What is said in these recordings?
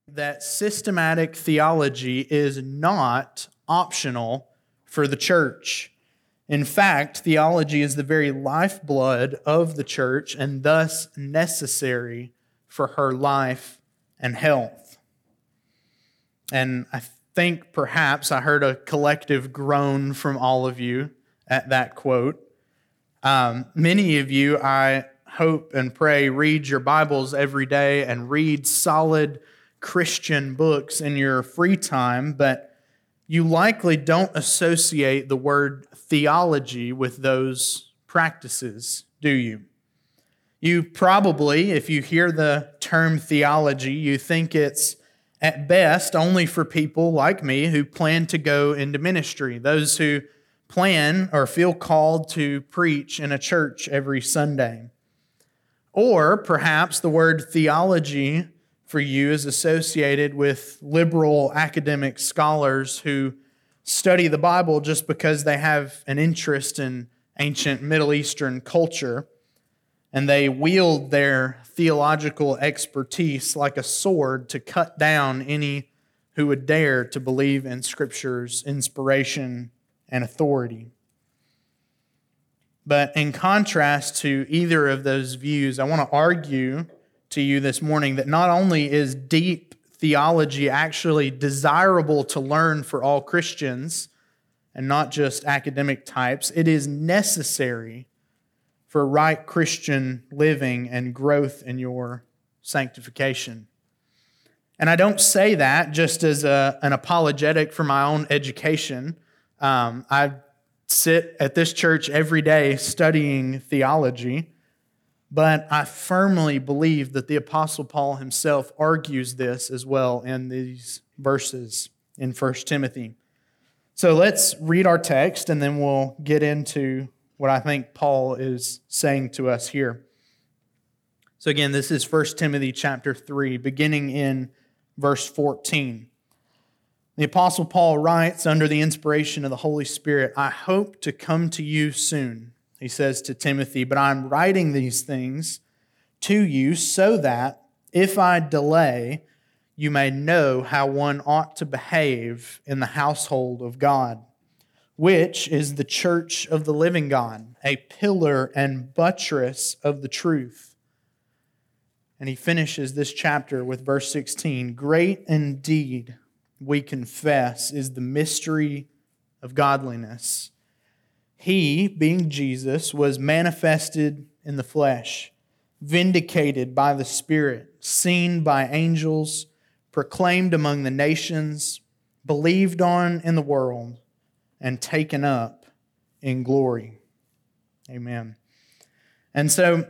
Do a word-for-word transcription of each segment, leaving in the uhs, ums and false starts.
that systematic theology is not optional for the church. In fact, theology is the very lifeblood of the church and thus necessary for her life and health. And I think perhaps I heard a collective groan from all of you at that quote. Um, many of you, I hope and pray, read your Bibles every day and read solid Christian books in your free time, but you likely don't associate the word theology with those practices, do you? You probably, if you hear the term theology, you think it's at best only for people like me who plan to go into ministry, those who plan or feel called to preach in a church every Sunday. Or perhaps the word theology for you is associated with liberal academic scholars who study the Bible just because they have an interest in ancient Middle Eastern culture, and they wield their theological expertise like a sword to cut down any who would dare to believe in Scripture's inspiration and authority. But in contrast to either of those views, I want to argue to you this morning that not only is deep theology actually desirable to learn for all Christians and not just academic types, it is necessary for right Christian living and growth in your sanctification. And I don't say that just as a, an apologetic for my own education. Um, I sit at this church every day studying theology, but I firmly believe that the Apostle Paul himself argues this as well in these verses in First Timothy. So let's read our text and then we'll get into what I think Paul is saying to us here. So again, this is First Timothy chapter three, beginning in verse fourteen. The Apostle Paul writes under the inspiration of the Holy Spirit, "I hope to come to you soon," he says to Timothy, "but I'm writing these things to you so that if I delay, you may know how one ought to behave in the household of God, which is the church of the living God, a pillar and buttress of the truth." And he finishes this chapter with verse sixteen, "Great indeed, we confess, is the mystery of godliness. He, being Jesus, was manifested in the flesh, vindicated by the Spirit, seen by angels, proclaimed among the nations, believed on in the world, and taken up in glory." Amen. And so,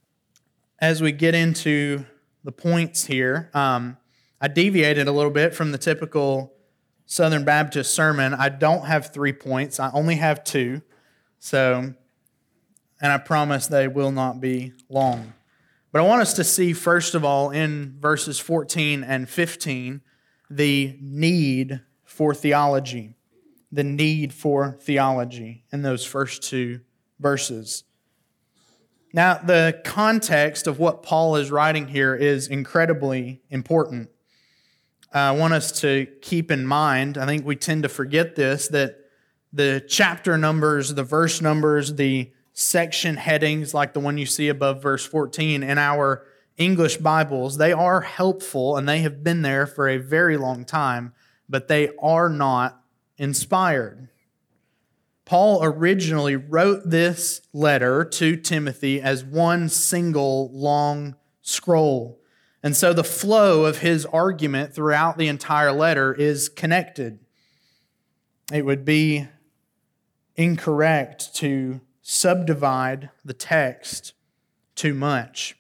as we get into the points here, um, I deviated a little bit from the typical Southern Baptist sermon. I don't have three points. I only have two. So, and I promise they will not be long. But I want us to see, first of all, in verses fourteen and fifteen, the need for theology. The need for theology in those first two verses. Now, the context of what Paul is writing here is incredibly important. I want us to keep in mind, I think we tend to forget this, that the chapter numbers, the verse numbers, the section headings like the one you see above verse fourteen in our English Bibles, they are helpful and they have been there for a very long time, but they are not inspired. Paul originally wrote this letter to Timothy as one single long scroll. And so the flow of his argument throughout the entire letter is connected. It would be incorrect to subdivide the text too much.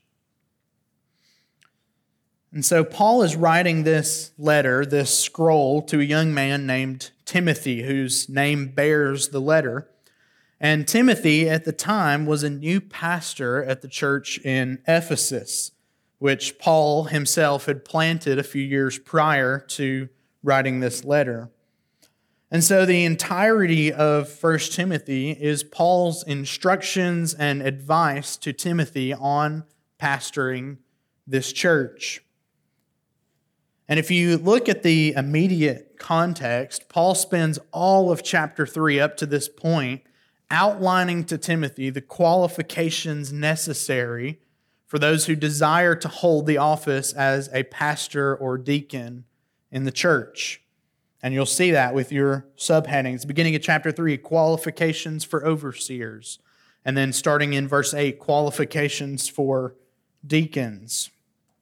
And so Paul is writing this letter, this scroll, to a young man named Timothy, whose name bears the letter. And Timothy, at the time, was a new pastor at the church in Ephesus, which Paul himself had planted a few years prior to writing this letter. And so the entirety of First Timothy is Paul's instructions and advice to Timothy on pastoring this church. And if you look at the immediate context, Paul spends all of chapter three up to this point outlining to Timothy the qualifications necessary for those who desire to hold the office as a pastor or deacon in the church. And you'll see that with your subheadings. Beginning of chapter three, qualifications for overseers. And then starting in verse eight, qualifications for deacons.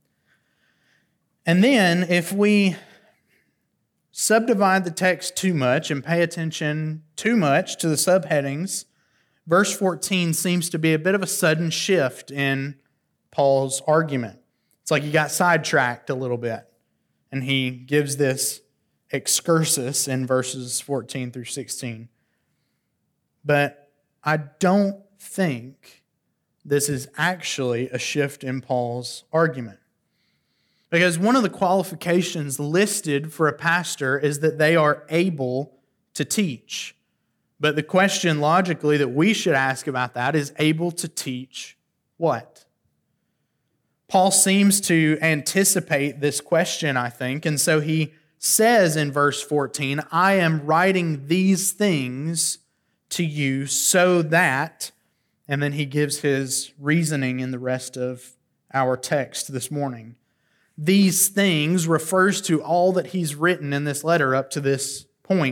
And then if we subdivide the text too much and pay attention too much to the subheadings, verse fourteen seems to be a bit of a sudden shift in Paul's argument. It's like he got sidetracked a little bit, and he gives this excursus in verses fourteen through sixteen. But I don't think this is actually a shift in Paul's argument. Because one of the qualifications listed for a pastor is that they are able to teach. But the question logically that we should ask about that is able to teach what? Paul seems to anticipate this question, I think, and so he says in verse fourteen, I am writing these things to you so that, and then he gives his reasoning in the rest of our text this morning. These things refers to all that he's written in this letter up to this point.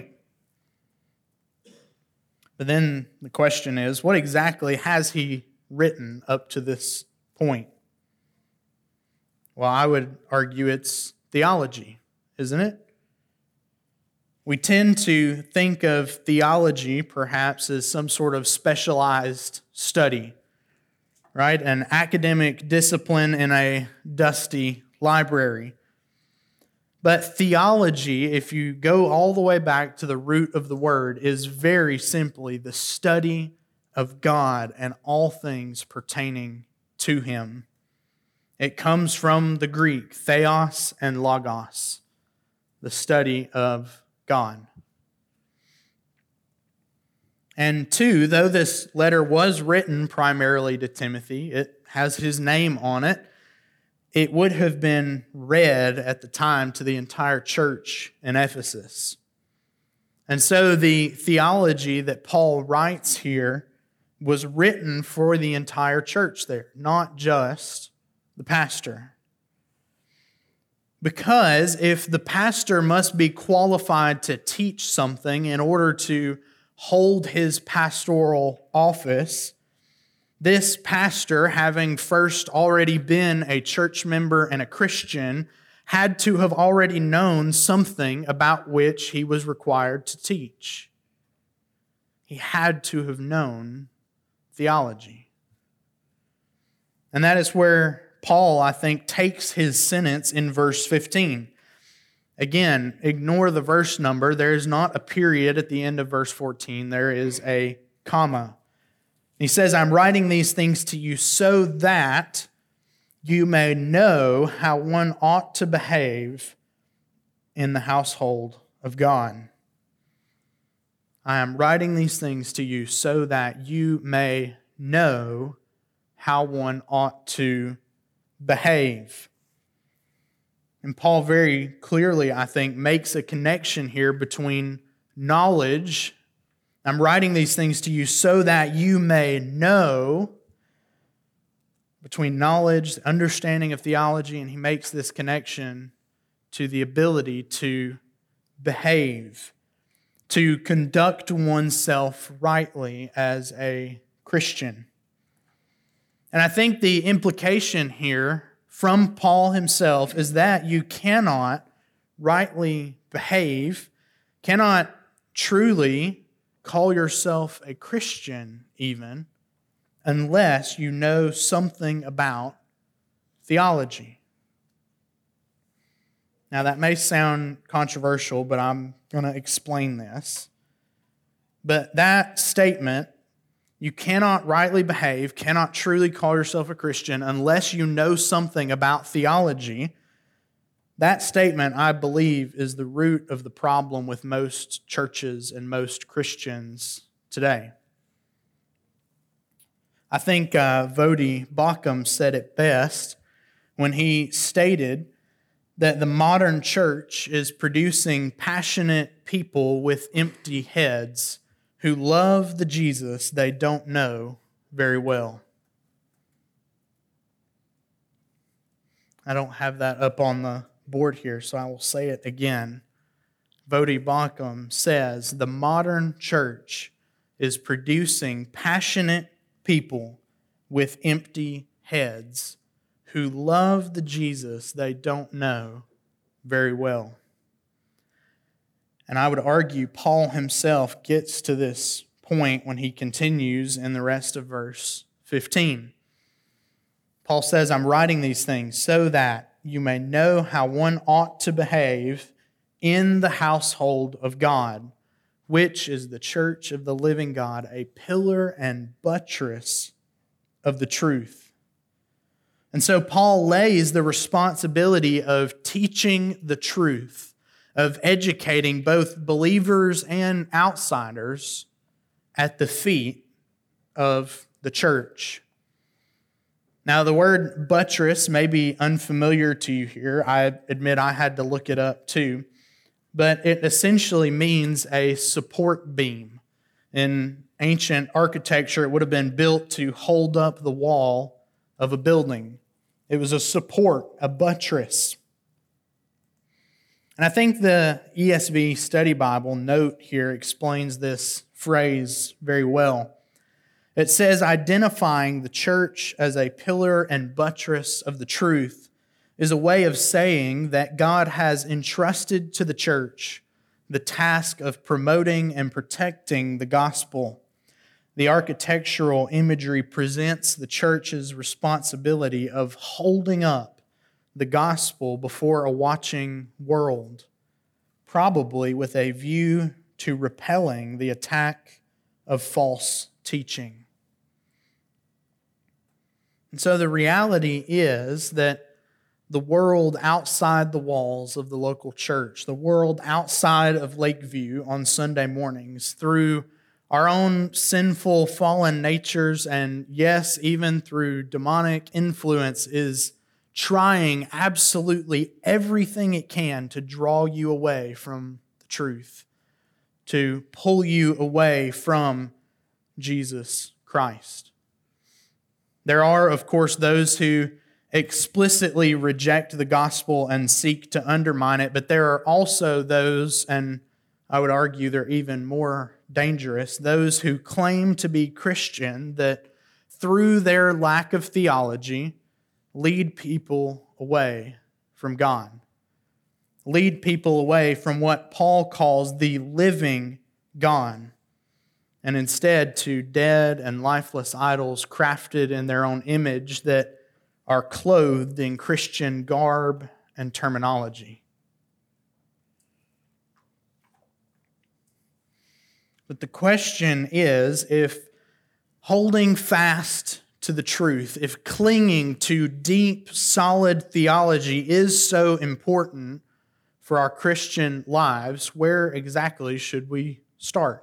But then the question is, what exactly has he written up to this point? Well, I would argue it's theology, isn't it? We tend to think of theology perhaps as some sort of specialized study, right? An academic discipline in a dusty library. But theology, if you go all the way back to the root of the word, is very simply the study of God and all things pertaining to Him. It comes from the Greek, theos and logos, the study of God. And two, though this letter was written primarily to Timothy, it has his name on it, it would have been read at the time to the entire church in Ephesus. And so the theology that Paul writes here was written for the entire church there, not just the pastor. Because if the pastor must be qualified to teach something in order to hold his pastoral office, this pastor, having first already been a church member and a Christian, had to have already known something about which he was required to teach. He had to have known theology. And that is where Paul, I think, takes his sentence in verse fifteen. Again, ignore the verse number. There is not a period at the end of verse fourteen. There is a comma. He says, I'm writing these things to you so that you may know how one ought to behave in the household of God. I am writing these things to you so that you may know how one ought to behave. And Paul very clearly, I think, makes a connection here between knowledge. I'm writing these things to you so that you may know, between knowledge, understanding of theology, and he makes this connection to the ability to behave, to conduct oneself rightly as a Christian. And I think the implication here from Paul himself is that you cannot rightly behave, cannot truly call yourself a Christian even, unless you know something about theology. Now that may sound controversial, but I'm going to explain this. But that statement, you cannot rightly behave, cannot truly call yourself a Christian unless you know something about theology. That statement, I believe, is the root of the problem with most churches and most Christians today. I think uh, Voddie Baucham said it best when he stated that the modern church is producing passionate people with empty heads who love the Jesus they don't know very well. I don't have that up on the board here, so I will say it again. Voddie Baucham says the modern church is producing passionate people with empty heads who love the Jesus they don't know very well. And I would argue Paul himself gets to this point when he continues in the rest of verse fifteen. Paul says, I'm writing these things so that you may know how one ought to behave in the household of God, which is the church of the living God, a pillar and buttress of the truth. And so Paul lays the responsibility of teaching the truth, of educating both believers and outsiders at the feet of the church. Now, the word buttress may be unfamiliar to you here. I admit I had to look it up too. But it essentially means a support beam. In ancient architecture, it would have been built to hold up the wall of a building. It was a support, a buttress. And I think the E S V Study Bible note here explains this phrase very well. It says, identifying the church as a pillar and buttress of the truth is a way of saying that God has entrusted to the church the task of promoting and protecting the gospel. The architectural imagery presents the church's responsibility of holding up the gospel before a watching world, probably with a view to repelling the attack of false teaching. And so the reality is that the world outside the walls of the local church, the world outside of Lakeview on Sunday mornings, through our own sinful, fallen natures, and yes, even through demonic influence, is trying absolutely everything it can to draw you away from the truth, to pull you away from Jesus Christ. There are, of course, those who explicitly reject the gospel and seek to undermine it, but there are also those, and I would argue they're even more dangerous, those who claim to be Christian that through their lack of theology lead people away from God, lead people away from what Paul calls the living God, and instead to dead and lifeless idols crafted in their own image that are clothed in Christian garb and terminology. But the question is, if holding fast to the truth, if clinging to deep, solid theology is so important for our Christian lives, where exactly should we start?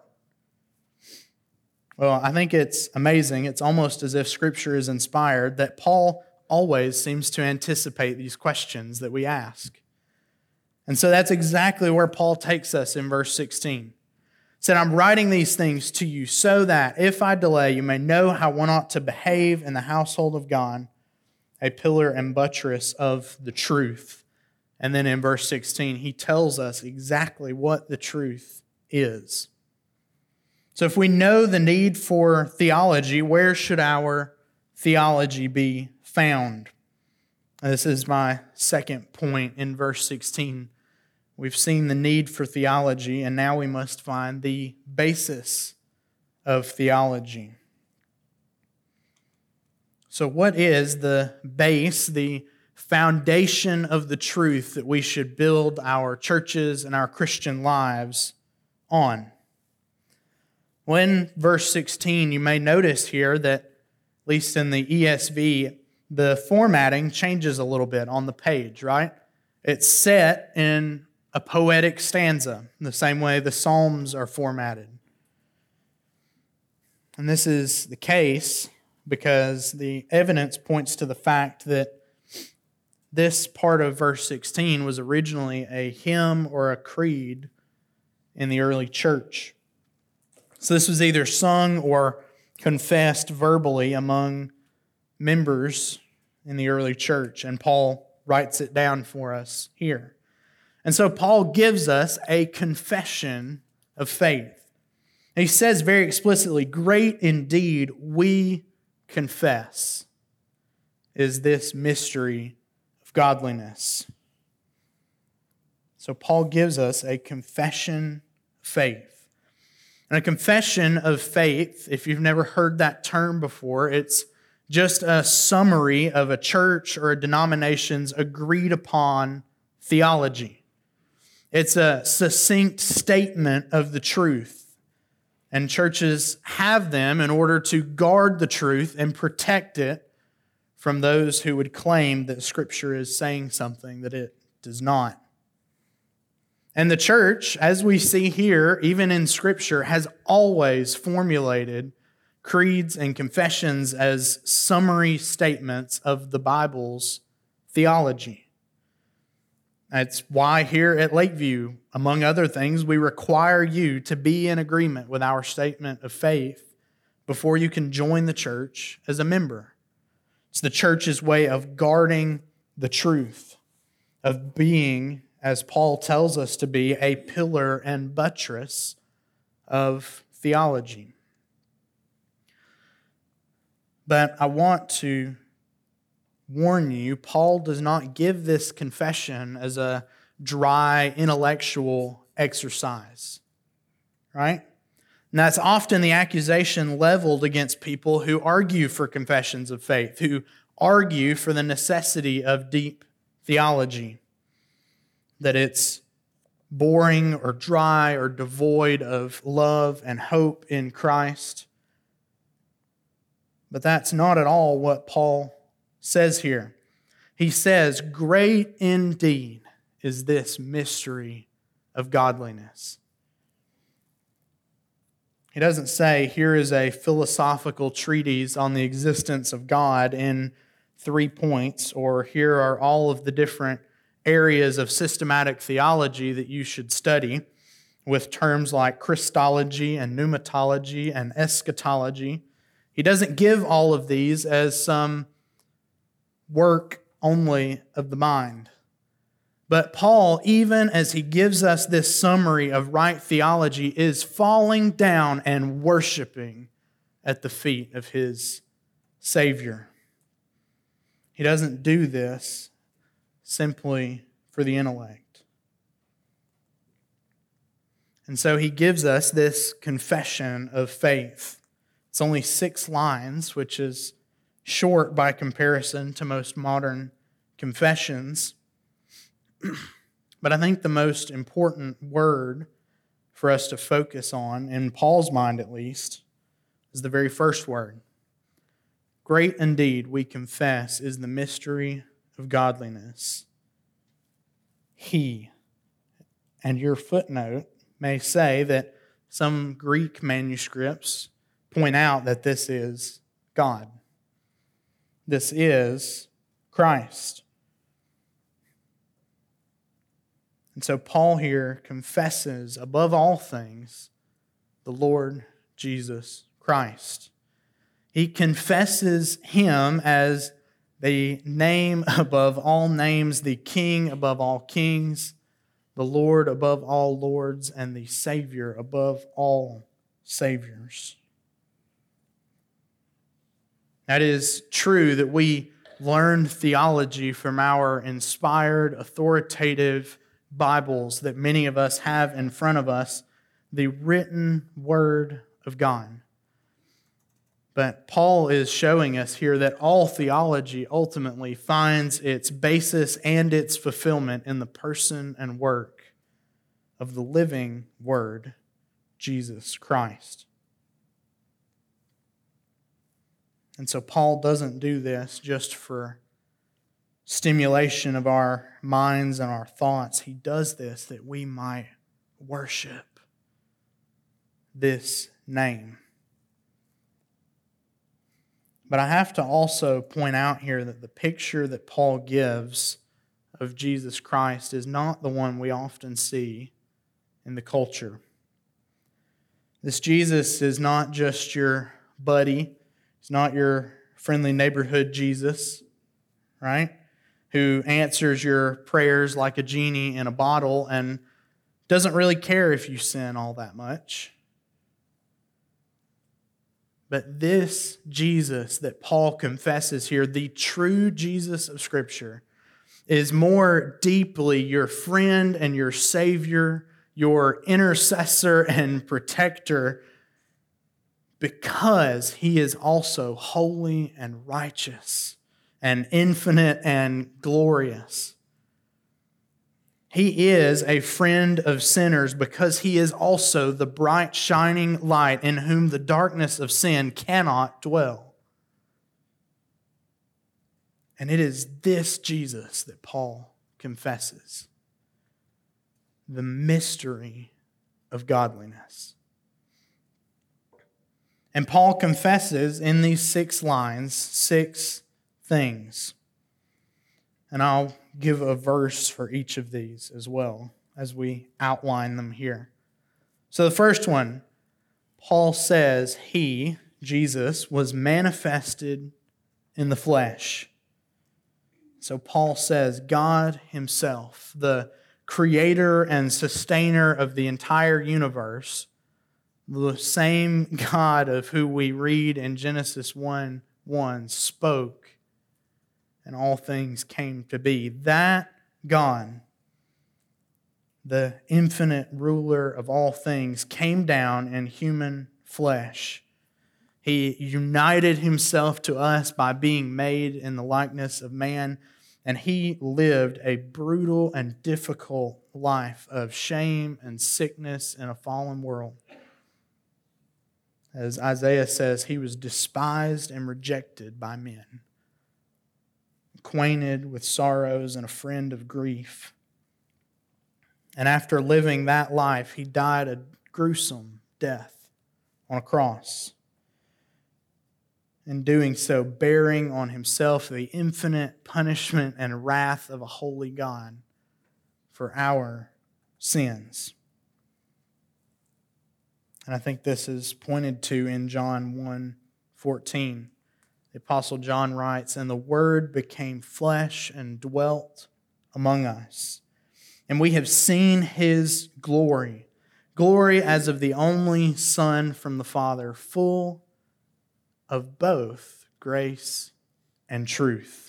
Well, I think it's amazing. It's almost as if Scripture is inspired that Paul always seems to anticipate these questions that we ask. And so that's exactly where Paul takes us in verse sixteen. He said, I'm writing these things to you so that if I delay, you may know how one ought to behave in the household of God, a pillar and buttress of the truth. And then in verse sixteen, he tells us exactly what the truth is. So if we know the need for theology, where should our theology be found? This is my second point in verse sixteen. We've seen the need for theology, and now we must find the basis of theology. So what is the base, the foundation of the truth that we should build our churches and our Christian lives on? Well, in verse sixteen, you may notice here that, at least in the E S V, the formatting changes a little bit on the page, right? It's set in a poetic stanza, the same way the Psalms are formatted. And this is the case because the evidence points to the fact that this part of verse sixteen was originally a hymn or a creed in the early church. So this was either sung or confessed verbally among members in the early church, and Paul writes it down for us here. And so Paul gives us a confession of faith. He says very explicitly, "Great indeed we confess is this mystery of godliness." So Paul gives us a confession of faith. And a confession of faith, if you've never heard that term before, it's just a summary of a church or a denomination's agreed upon theology. It's a succinct statement of the truth. And churches have them in order to guard the truth and protect it from those who would claim that Scripture is saying something that it does not. And the church, as we see here, even in Scripture, has always formulated creeds and confessions as summary statements of the Bible's theology. That's why here at Lakeview, among other things, we require you to be in agreement with our statement of faith before you can join the church as a member. It's the church's way of guarding the truth, of being, as Paul tells us to be, a pillar and buttress of theology. But I want to warn you, Paul does not give this confession as a dry intellectual exercise, right? And that's often the accusation leveled against people who argue for confessions of faith, who argue for the necessity of deep theology, that it's boring or dry or devoid of love and hope in Christ. But that's not at all what Paul says here. He says, "Great indeed is this mystery of godliness." He doesn't say, here is a philosophical treatise on the existence of God in three points, or here are all of the different areas of systematic theology that you should study, with terms like Christology and pneumatology and eschatology. He doesn't give all of these as some work only of the mind. But Paul, even as he gives us this summary of right theology, is falling down and worshiping at the feet of his Savior. He doesn't do this simply for the intellect. And so he gives us this confession of faith. It's only six lines, which is short by comparison to most modern confessions. But I think the most important word for us to focus on, in Paul's mind at least, is the very first word. Great indeed, we confess, is the mystery of godliness. He. And your footnote may say that some Greek manuscripts point out that this is God. This is Christ. And so Paul here confesses, above all things, the Lord Jesus Christ. He confesses Him as the name above all names, the King above all kings, the Lord above all lords, and the Savior above all saviors. That is true that we learn theology from our inspired, authoritative Bibles that many of us have in front of us, the written Word of God. But Paul is showing us here that all theology ultimately finds its basis and its fulfillment in the person and work of the living Word, Jesus Christ. And so Paul doesn't do this just for stimulation of our minds and our thoughts. He does this that we might worship this name. But I have to also point out here that the picture that Paul gives of Jesus Christ is not the one we often see in the culture. This Jesus is not just your buddy. He's not your friendly neighborhood Jesus, right? Who answers your prayers like a genie in a bottle and doesn't really care if you sin all that much. But this Jesus that Paul confesses here, the true Jesus of Scripture, is more deeply your friend and your Savior, your intercessor and protector, because He is also holy and righteous and infinite and glorious. He is a friend of sinners because He is also the bright shining light in whom the darkness of sin cannot dwell. And it is this Jesus that Paul confesses, the mystery of godliness. And Paul confesses in these six lines, six things. And I'll give a verse for each of these as well as we outline them here. So the first one, Paul says He, Jesus, was manifested in the flesh. So Paul says God Himself, the creator and sustainer of the entire universe, the same God of who we read in Genesis one one, spoke, and all things came to be. That God, the infinite ruler of all things, came down in human flesh. He united Himself to us by being made in the likeness of man, and He lived a brutal and difficult life of shame and sickness in a fallen world. As Isaiah says, He was despised and rejected by men, acquainted with sorrows and a friend of grief. And after living that life, He died a gruesome death on a cross. In doing so, bearing on Himself the infinite punishment and wrath of a holy God for our sins. And I think this is pointed to in John one fourteen. The Apostle John writes, "And the Word became flesh and dwelt among us. And we have seen His glory, glory as of the only Son from the Father, full of both grace and truth."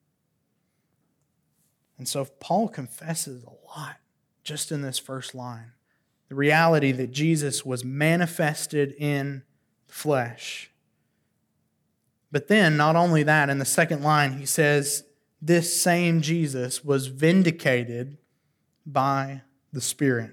And so Paul confesses a lot just in this first line. The reality that Jesus was manifested in the flesh. But then, not only that, in the second line, he says, this same Jesus was vindicated by the Spirit.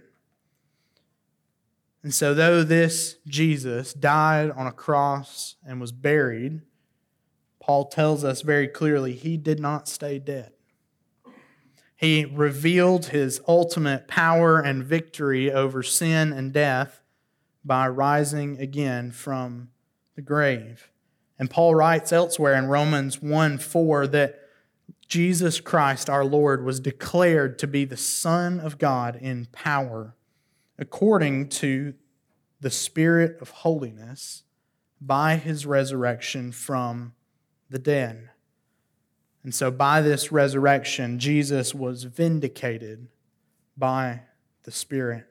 And so though this Jesus died on a cross and was buried, Paul tells us very clearly He did not stay dead. He revealed His ultimate power and victory over sin and death by rising again from the grave. And Paul writes elsewhere in Romans one four that Jesus Christ our Lord was declared to be the Son of God in power, according to the Spirit of holiness, by His resurrection from the dead. And so by this resurrection, Jesus was vindicated by the Spirit.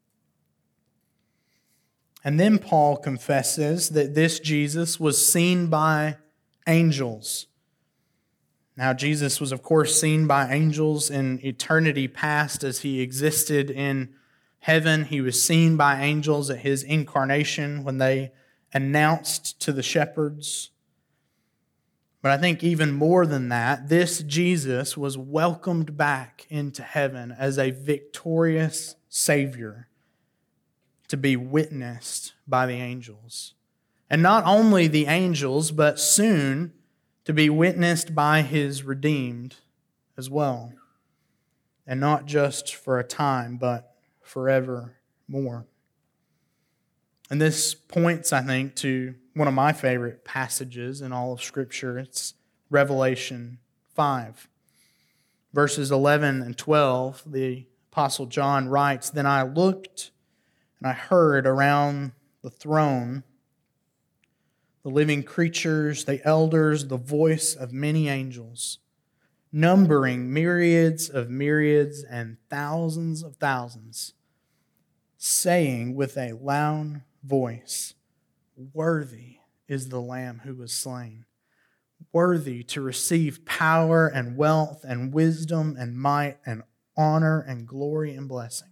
And then Paul confesses that this Jesus was seen by angels. Now, Jesus was, of course, seen by angels in eternity past as He existed in heaven. He was seen by angels at His incarnation when they announced to the shepherds. But I think even more than that, this Jesus was welcomed back into heaven as a victorious Savior to be witnessed by the angels. And not only the angels, but soon to be witnessed by His redeemed as well. And not just for a time, but forevermore. And this points, I think, to one of my favorite passages in all of Scripture. It's Revelation five. verses eleven and twelve, the Apostle John writes, "Then I looked and I heard around the throne the living creatures, the elders, the voice of many angels, numbering myriads of myriads and thousands of thousands, saying with a loud voice, 'Worthy is the Lamb who was slain, worthy to receive power and wealth and wisdom and might and honor and glory and blessing.'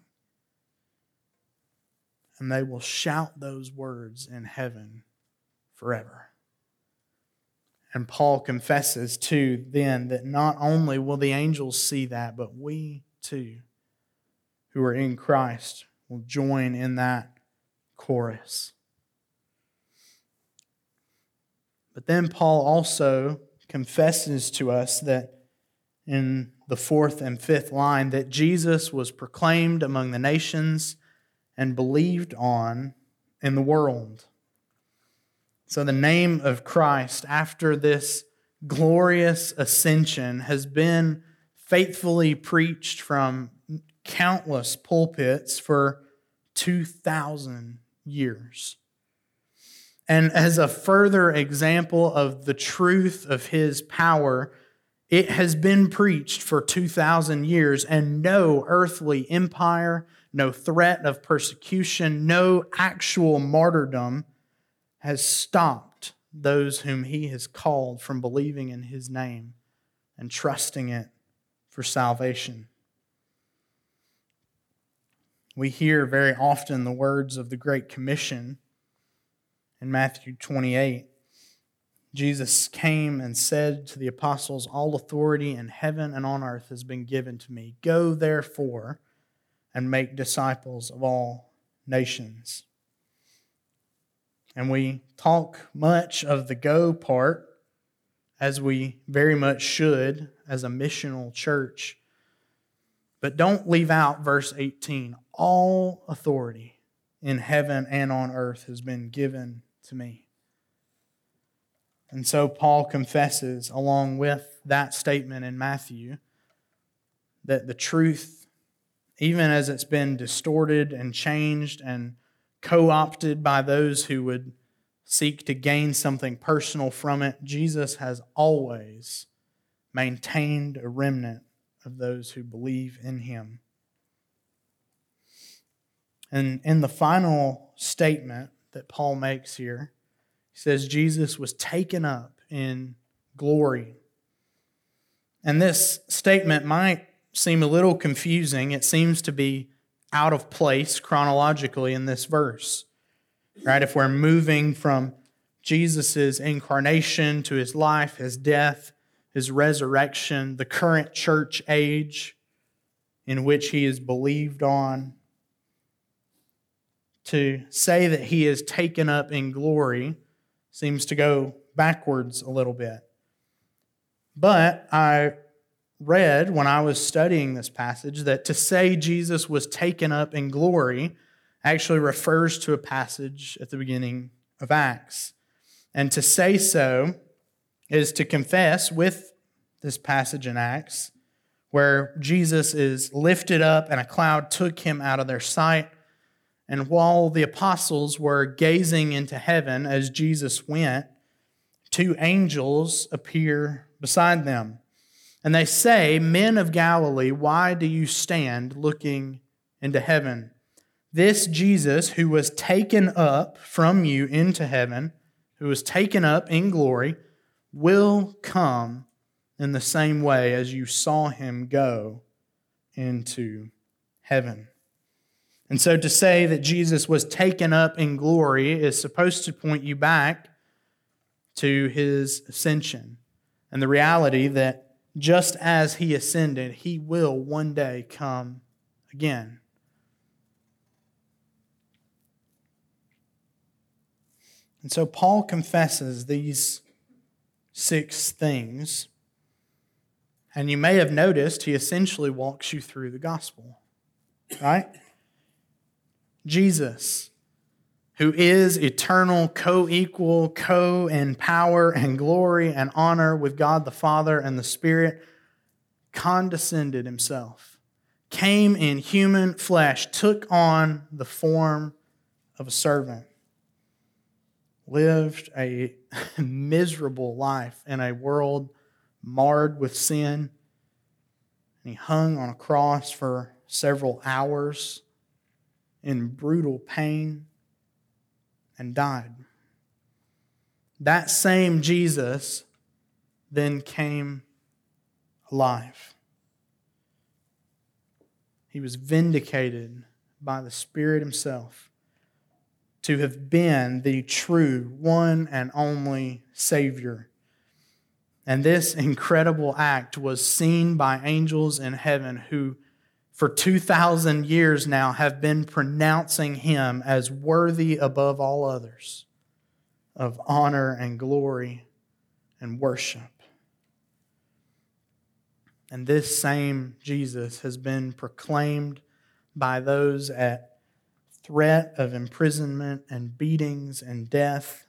And they will shout those words in heaven forever." And Paul confesses too then that not only will the angels see that, but we too, who are in Christ, will join in that chorus. But then Paul also confesses to us that in the fourth and fifth line that Jesus was proclaimed among the nations and believed on in the world. So the name of Christ after this glorious ascension has been faithfully preached from countless pulpits for two thousand years. And as a further example of the truth of His power, it has been preached for two thousand years, and no earthly empire, no threat of persecution, no actual martyrdom has stopped those whom He has called from believing in His name and trusting it for salvation. We hear very often the words of the Great Commission in Matthew twenty-eight. Jesus came and said to the apostles, "All authority in heaven and on earth has been given to me. Go therefore and make disciples of all nations." And we talk much of the go part, as we very much should as a missional church. But don't leave out verse eighteen. All authority in heaven and on earth has been given to me. And so Paul confesses, along with that statement in Matthew, that the truth, even as it's been distorted and changed and co-opted by those who would seek to gain something personal from it, Jesus has always maintained a remnant of those who believe in Him. And in the final statement that Paul makes here, he says Jesus was taken up in glory. And this statement might seem a little confusing. It seems to be out of place chronologically in this verse. Right? If we're moving from Jesus' incarnation to His life, His death, His resurrection, the current church age in which He is believed on, to say that He is taken up in glory seems to go backwards a little bit. But I read when I was studying this passage that to say Jesus was taken up in glory actually refers to a passage at the beginning of Acts. And to say so is to confess with this passage in Acts where Jesus is lifted up and a cloud took Him out of their sight. And while the apostles were gazing into heaven as Jesus went, two angels appear beside them. And they say, "Men of Galilee, why do you stand looking into heaven? This Jesus who was taken up from you into heaven, who was taken up in glory, will come in the same way as you saw Him go into heaven." And so to say that Jesus was taken up in glory is supposed to point you back to His ascension and the reality that just as He ascended, He will one day come again. And so Paul confesses these six things. And you may have noticed he essentially walks you through the gospel, right? Jesus, who is eternal, co-equal, co in power and glory and honor with God the Father and the Spirit, condescended himself, came in human flesh, took on the form of a servant, lived a miserable life in a world marred with sin, and he hung on a cross for several hours in brutal pain and died. That same Jesus then came alive. He was vindicated by the Spirit himself to have been the true, one and only Savior. And this incredible act was seen by angels in heaven who, for two thousand years now, have been pronouncing him as worthy above all others of honor and glory and worship. And this same Jesus has been proclaimed by those at threat of imprisonment and beatings and death.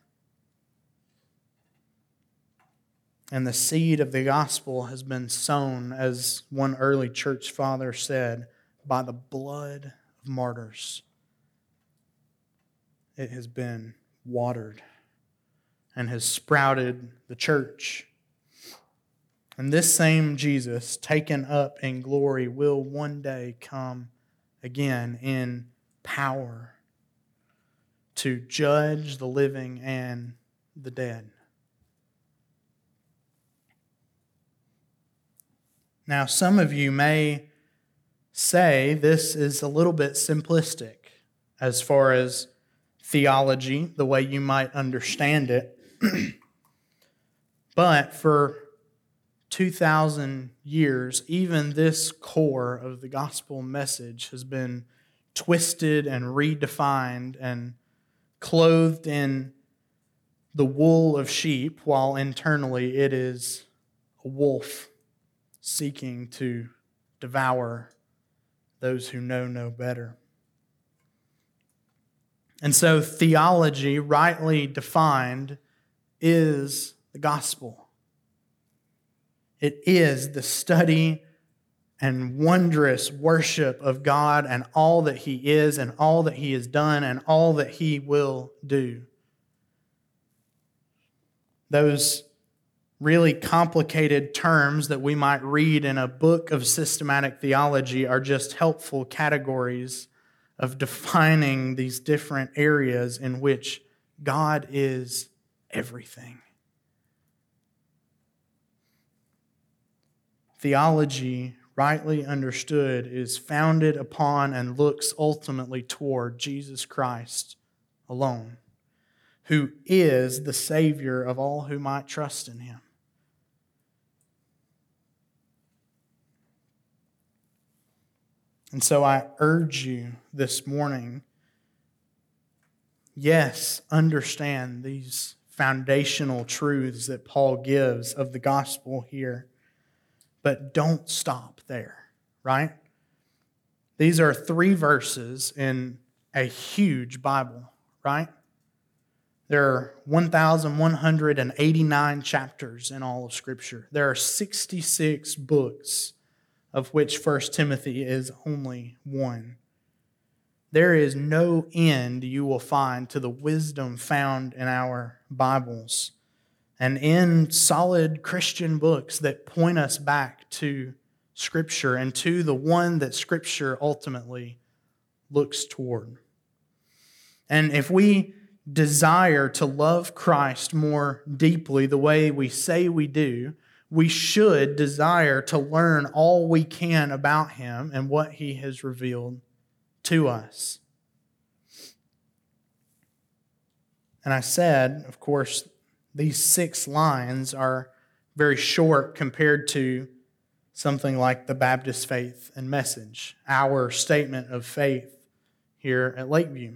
And the seed of the gospel has been sown, as one early church father said, by the blood of martyrs. It has been watered and has sprouted the church. And this same Jesus, taken up in glory, will one day come again in power to judge the living and the dead. Now, some of you may say this is a little bit simplistic as far as theology, the way you might understand it. But for two thousand years, even this core of the gospel message has been twisted and redefined and clothed in the wool of sheep, while internally it is a wolf seeking to devour those who know no better. And so theology, rightly defined, is the gospel. It is the study and wondrous worship of God and all that He is and all that He has done and all that He will do. Those really complicated terms that we might read in a book of systematic theology are just helpful categories of defining these different areas in which God is everything. Theology, rightly understood, is founded upon and looks ultimately toward Jesus Christ alone, who is the Savior of all who might trust in Him. And so I urge you this morning, yes, understand these foundational truths that Paul gives of the gospel here, but don't stop there, right? These are three verses in a huge Bible, right? There are one thousand one hundred eighty-nine chapters in all of Scripture. There are sixty-six books, of which First Timothy is only one. There is no end you will find to the wisdom found in our Bibles and in solid Christian books that point us back to Scripture and to the one that Scripture ultimately looks toward. And if we desire to love Christ more deeply the way we say we do, we should desire to learn all we can about Him and what He has revealed to us. And I said, of course, these six lines are very short compared to something like the Baptist Faith and Message, our statement of faith here at Lakeview.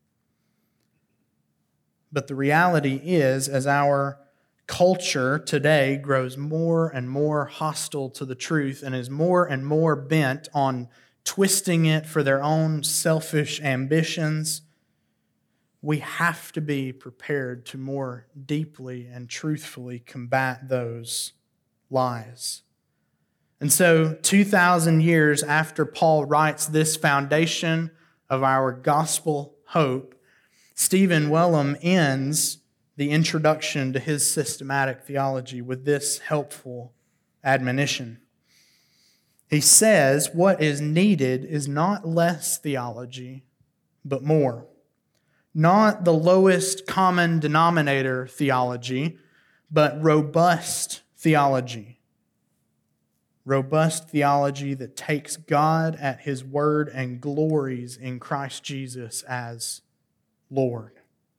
But the reality is, as our culture today grows more and more hostile to the truth and is more and more bent on twisting it for their own selfish ambitions, we have to be prepared to more deeply and truthfully combat those lies. And so two thousand years after Paul writes this foundation of our gospel hope, Stephen Wellum ends the introduction to his systematic theology with this helpful admonition. He says, what is needed is not less theology, but more. Not the lowest common denominator theology, but robust theology. Robust theology that takes God at His word and glories in Christ Jesus as Lord.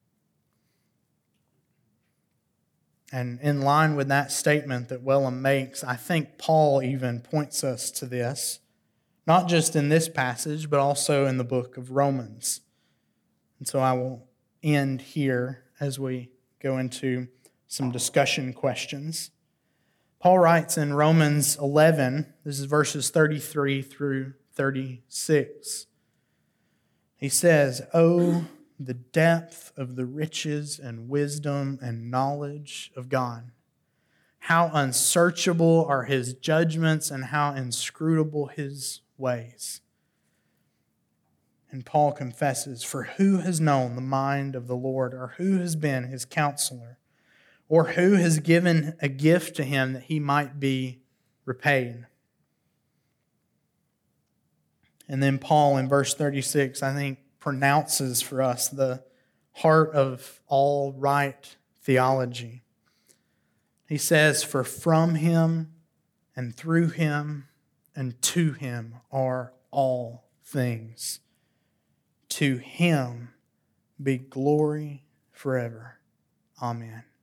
And in line with that statement that Wellum makes, I think Paul even points us to this, not just in this passage, but also in the book of Romans. And so I will end here as we go into some discussion questions. Paul writes in Romans eleven, this is verses thirty-three through thirty-six. He says, "Oh, the depth of the riches and wisdom and knowledge of God. How unsearchable are His judgments and how inscrutable His ways." And Paul confesses, "For who has known the mind of the Lord, or who has been His counselor, or who has given a gift to Him that He might be repaid?" And then Paul in verse thirty-six, I think, pronounces for us the heart of all right theology. He says, "For from Him and through Him and to Him are all things. To Him be glory forever. Amen."